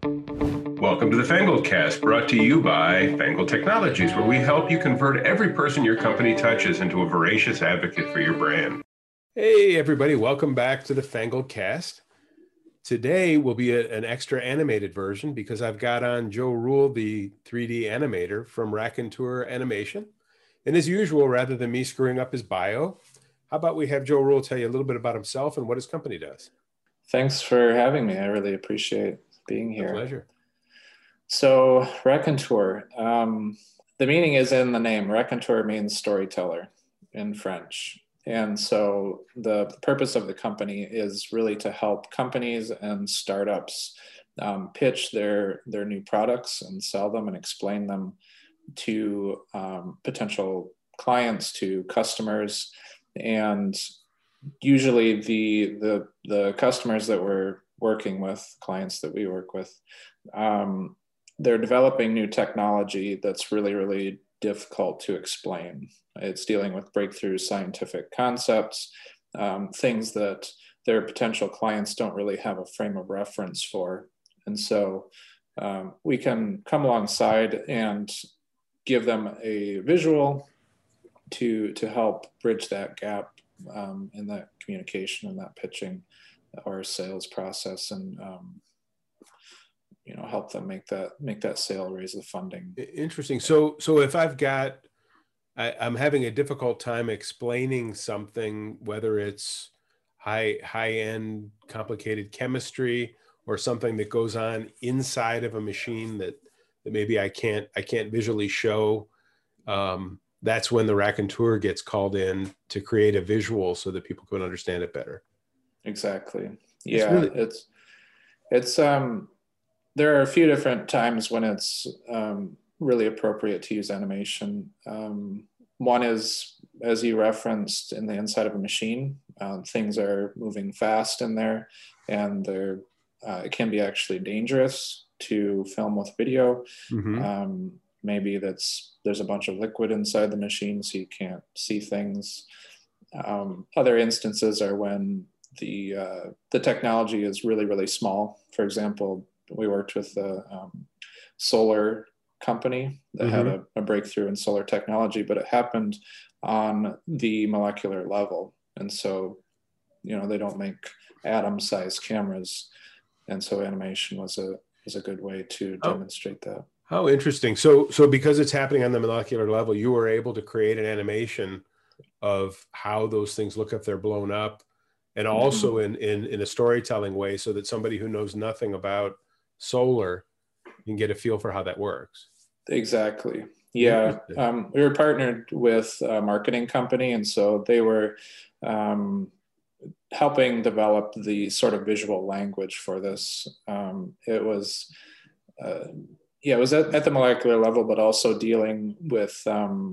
Welcome to the Fangled Cast, brought to you by Fangled Technologies, where we help you convert every person your company touches into a voracious advocate for your brand. Hey, everybody, welcome back to the Fangled Cast. Today will be an extra animated version because I've got on Joe Rule, the 3D animator from Raconteur Animation. And as usual, rather than me screwing up his bio, how about we have Joe Rule tell you a little bit about himself and what his company does? Thanks for having me. I really appreciate being A here. pleasure. So, Raconteur, the meaning is in the name. Raconteur means storyteller in French. And so the purpose of the company is really to help companies and startups pitch their new products and sell them and explain them to potential clients, to customers. And usually the customers that we're working with, clients that we work with, they're developing new technology that's really, really difficult to explain. It's dealing with breakthrough scientific concepts, things that their potential clients don't really have a frame of reference for. And so we can come alongside and give them a visual to help bridge that gap in that communication and that pitching or sales process, and help them make that sale, raise the funding. Interesting. So if I'm having a difficult time explaining something, whether it's high-end complicated chemistry or something that goes on inside of a machine that maybe I can't visually show, that's when the raconteur gets called in to create a visual so that people can understand it better. Exactly. Yeah, it's there are a few different times when it's really appropriate to use animation. One is, as you referenced, in the inside of a machine. Things are moving fast in there, and it can be actually dangerous to film with video. Mm-hmm. Maybe there's a bunch of liquid inside the machine, so you can't see things. Other instances are when the technology is really, really small. For example, we worked with a solar company that Mm-hmm. had a breakthrough in solar technology, but it happened on the molecular level. And so, they don't make atom-sized cameras. And so animation was a good way to demonstrate that. How interesting. So because it's happening on the molecular level, you were able to create an animation of how those things look if they're blown up, and also in a storytelling way, so that somebody who knows nothing about solar can get a feel for how that works. Exactly. Yeah. We were partnered with a marketing company, and so they were helping develop the sort of visual language for this. It was at the molecular level, but also dealing with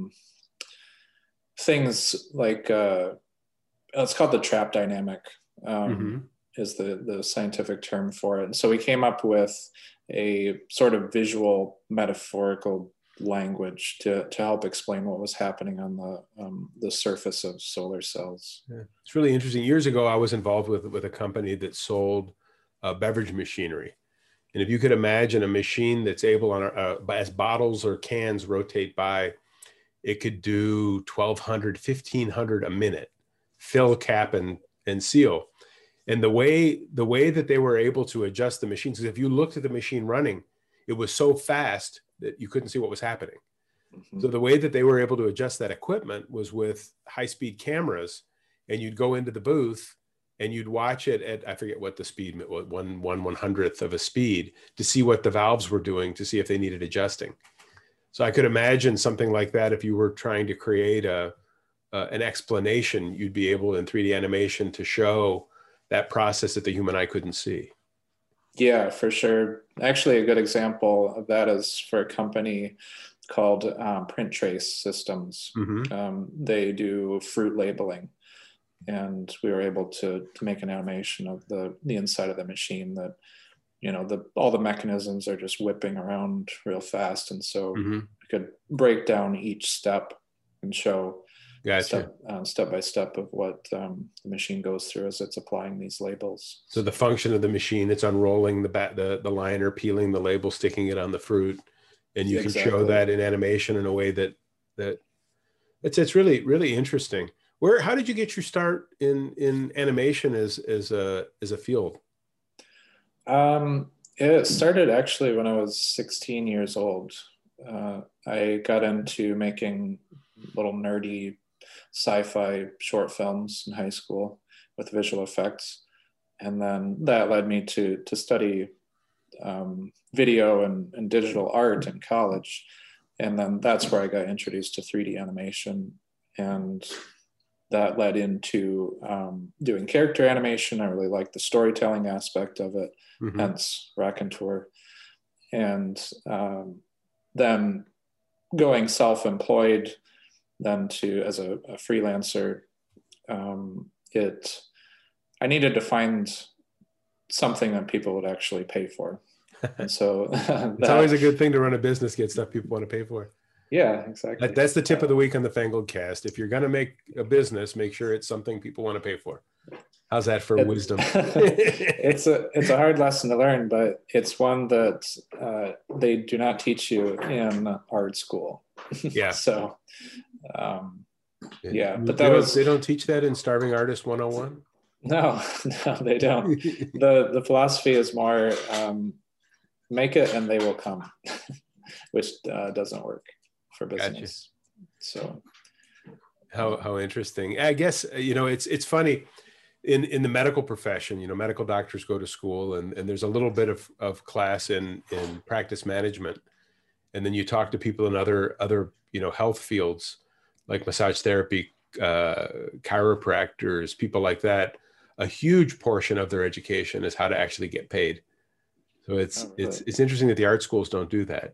things like it's called the trap dynamic. Is the scientific term for it. And so we came up with a sort of visual metaphorical language to help explain what was happening on the surface of solar cells. Yeah. It's really interesting. Years ago, I was involved with a company that sold beverage machinery. And if you could imagine a machine that's able as bottles or cans rotate by, it could do 1,200, 1,500 a minute, fill, cap, and seal. And the way that they were able to adjust the machines, because if you looked at the machine running, it was so fast that you couldn't see what was happening. Mm-hmm. So the way that they were able to adjust that equipment was with high-speed cameras, and you'd go into the booth and you'd watch it at, I forget what the speed, 1/100th of a speed, to see what the valves were doing, to see if they needed adjusting. So I could imagine something like that. If you were trying to create an explanation, you'd be able in 3D animation to show that process that the human eye couldn't see. Yeah, for sure. Actually, a good example of that is for a company called Print Trace Systems. Mm-hmm. They do fruit labeling, and we were able to make an animation of the inside of the machine that, all the mechanisms are just whipping around real fast, and so we could break down each step and show Gotcha. step by step of what the machine goes through as it's applying these labels. So the function of the machine, it's unrolling the liner, peeling the label, sticking it on the fruit, and you can show that in animation in a way that it's really, really interesting. How did you get your start in animation as a field? It started actually when I was 16 years old. I got into making little nerdy sci-fi short films in high school with visual effects. And then that led me to study video and digital art in college. And then that's where I got introduced to 3D animation. And that led into doing character animation. I really liked the storytelling aspect of it, hence Raconteur. And then going self-employed, then as a freelancer, I needed to find something that people would actually pay for. And so it's always a good thing to run a business, get stuff people want to pay for. Yeah, exactly. That's the tip of the week on the Fangled Cast. If you're going to make a business, make sure it's something people want to pay for. How's that for wisdom? It's a hard lesson to learn, but it's one that they do not teach you in art school. Yeah. So, yeah, but they don't teach that in Starving Artist 101. No, they don't. The philosophy is more make it and they will come, which doesn't work for business. Gotcha. So, how interesting. I guess it's funny. In the medical profession, medical doctors go to school and there's a little bit of class in practice management. And then you talk to people in other health fields like massage therapy, chiropractors, people like that. A huge portion of their education is how to actually get paid. So it's interesting that the art schools don't do that.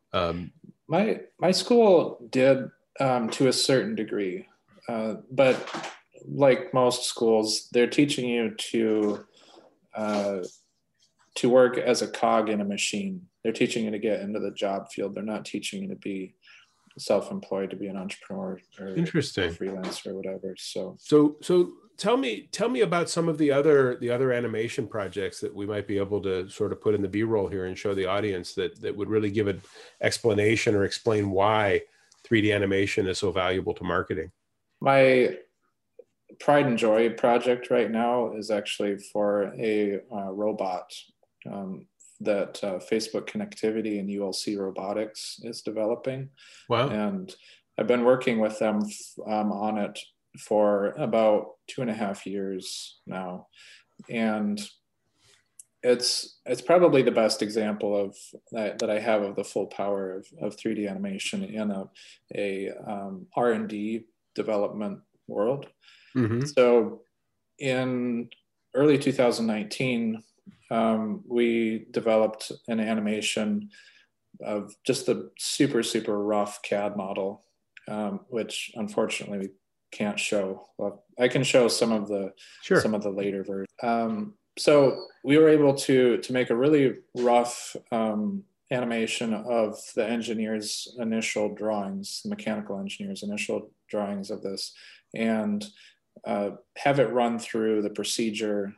My school did to a certain degree, but like most schools, they're teaching you to work as a cog in a machine. They're teaching you to get into the job field. They're not teaching you to be self-employed, to be an entrepreneur or interesting freelancer or whatever. So tell me about some of the other animation projects that we might be able to sort of put in the B-roll here and show the audience that would really give an explanation or explain why 3D animation is so valuable to marketing. My pride and joy project right now is actually for a robot that Facebook Connectivity and ULC Robotics is developing. Wow. And I've been working with them on it for about 2.5 years now. And it's probably the best example of that I have of the full power of 3D animation in a R&D development world. Mm-hmm. So in early 2019, we developed an animation of just the super, super rough CAD model, which unfortunately we can't show. Well, I can show some of the later versions. So we were able to make a really rough animation of the engineer's initial drawings, the mechanical engineer's initial drawings of this, and have it run through the procedure,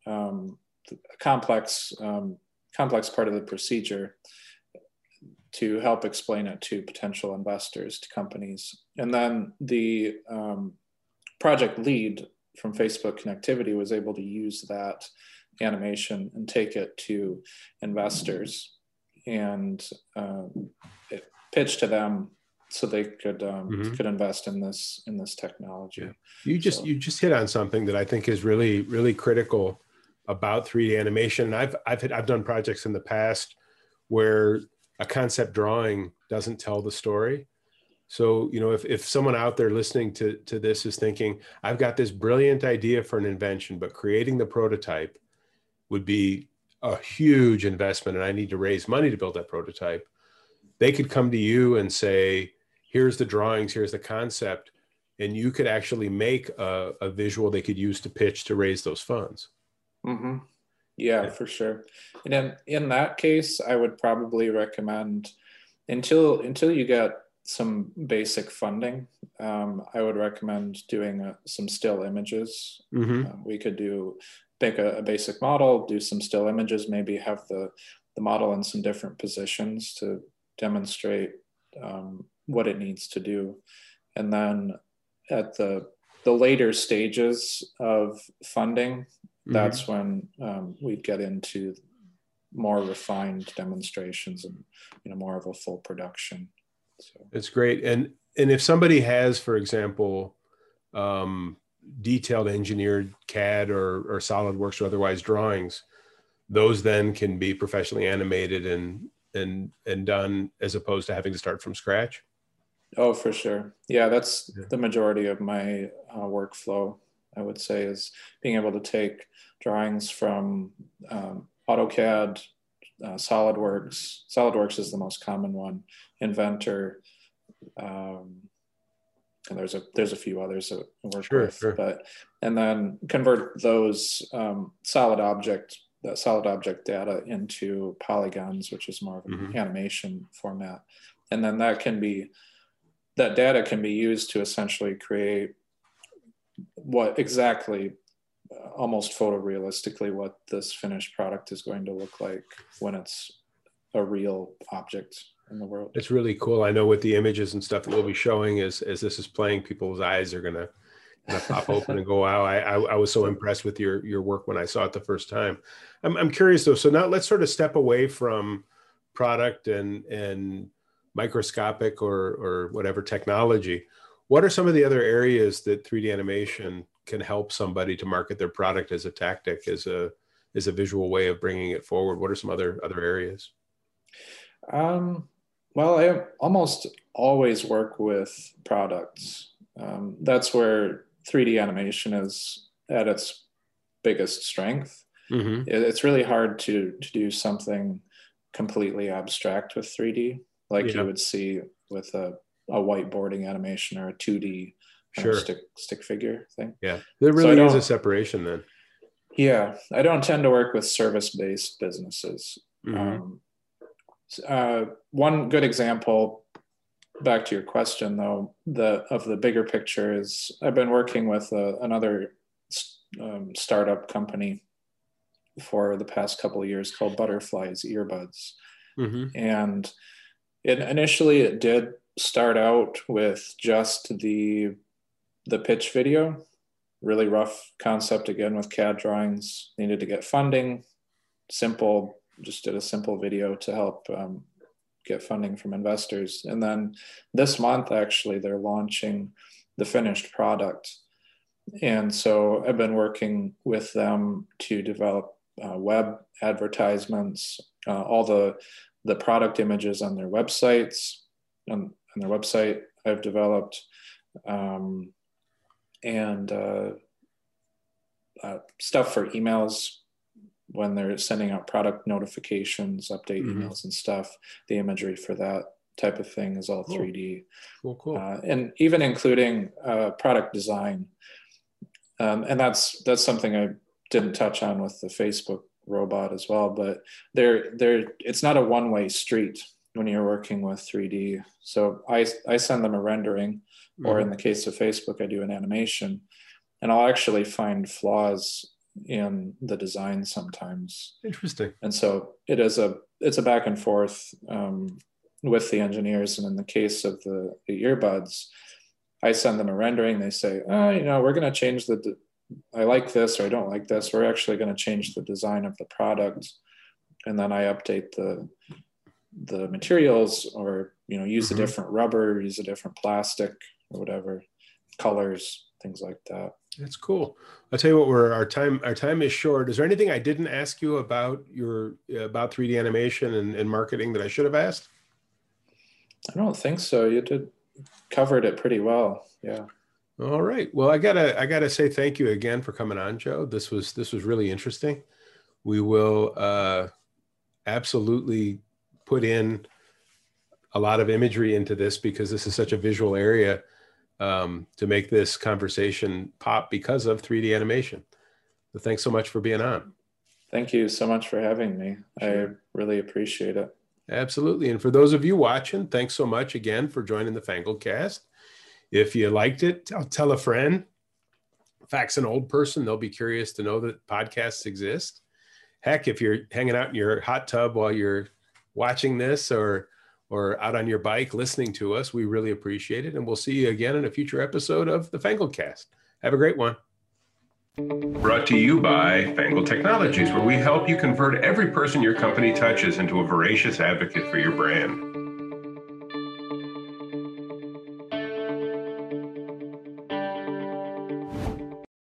complex part of the procedure, to help explain it to potential investors, to companies. And then the project lead from Facebook Connectivity was able to use that animation and take it to investors and pitch to them so they could invest in this technology. Yeah. You just hit on something that I think is really, really critical about 3D animation. And I've done projects in the past where a concept drawing doesn't tell the story. So, if someone out there listening to this is thinking, I've got this brilliant idea for an invention, but creating the prototype would be a huge investment and I need to raise money to build that prototype, they could come to you and say, here's the drawings, here's the concept, and you could actually make a visual they could use to pitch to raise those funds. Mm-hmm. Yeah, for sure. And in that case, I would probably recommend until you get some basic funding, I would recommend doing some still images. We could make a basic model, do some still images, maybe have the model in some different positions to demonstrate what it needs to do. And then at the later stages of funding, that's when we'd get into more refined demonstrations and more of a full production. So it's great. And if somebody has, for example, detailed engineered CAD or SolidWorks or otherwise drawings, those then can be professionally animated and done as opposed to having to start from scratch. Oh, for sure. Yeah, that's the majority of my workflow, I would say, is being able to take drawings from AutoCAD, SolidWorks. SolidWorks is the most common one, Inventor, and there's a few others that I work with, but and then convert those solid object data into polygons, which is more of an animation format, and then that data can be used to essentially create what exactly, almost photorealistically, what this finished product is going to look like when it's a real object in the world. It's really cool. I know with the images and stuff that we'll be showing as this is playing, people's eyes are gonna pop open and go, wow. I was so impressed with your work when I saw it the first time. I'm curious though. So now let's sort of step away from product and microscopic or whatever technology. What are some of the other areas that 3D animation can help somebody to market their product as a tactic, as a visual way of bringing it forward? What are some other areas? Well, I almost always work with products. That's where 3D animation is at its biggest strength. It's really hard to do something completely abstract with 3D, like you would see with a whiteboarding animation or a 2D stick figure thing. Yeah, there really is a separation then. Yeah, I don't tend to work with service-based businesses. One good example, back to your question though, of the bigger picture is I've been working with another startup company for the past couple of years called Butterflies Earbuds. And initially it did start out with just the pitch video, really rough concept, again with CAD drawings, needed to get funding, just did a simple video to help get funding from investors. And then this month, actually, they're launching the finished product. And so I've been working with them to develop web advertisements, all the product images on their websites, on their website I've developed, and stuff for emails when they're sending out product notifications, update emails and stuff. The imagery for that type of thing is all 3D. Cool. And even including product design. And that's something I didn't touch on with the Facebook robot as well, but it's not a one-way street when you're working with 3D. So I send them a rendering, or in the case of Facebook, I do an animation, and I'll actually find flaws in the design sometimes. Interesting. And so it's a back and forth with the engineers. And in the case of the earbuds, I send them a rendering. They say, we're going to change I like this, or I don't like this. We're actually going to change the design of the product. And then I update the materials, or, use a different rubber, use a different plastic or whatever, colors, things like that. That's cool. I'll tell you what, our time is short. Is there anything I didn't ask you about 3D animation and marketing that I should have asked? I don't think so. You covered it pretty well. Yeah. All right. Well, I gotta say thank you again for coming on, Joe. This was really interesting. We will absolutely put in a lot of imagery into this, because this is such a visual area, to make this conversation pop because of 3D animation. So thanks so much for being on. Thank you so much for having me. Sure. I really appreciate it. Absolutely. And for those of you watching, thanks so much again for joining the FangledCast. If you liked it, tell a friend. Fax an old person. They'll be curious to know that podcasts exist. Heck, if you're hanging out in your hot tub while you're watching this or out on your bike listening to us, we really appreciate it. And we'll see you again in a future episode of the FangledCast. Have a great one. Brought to you by Fangled Technologies, where we help you convert every person your company touches into a voracious advocate for your brand.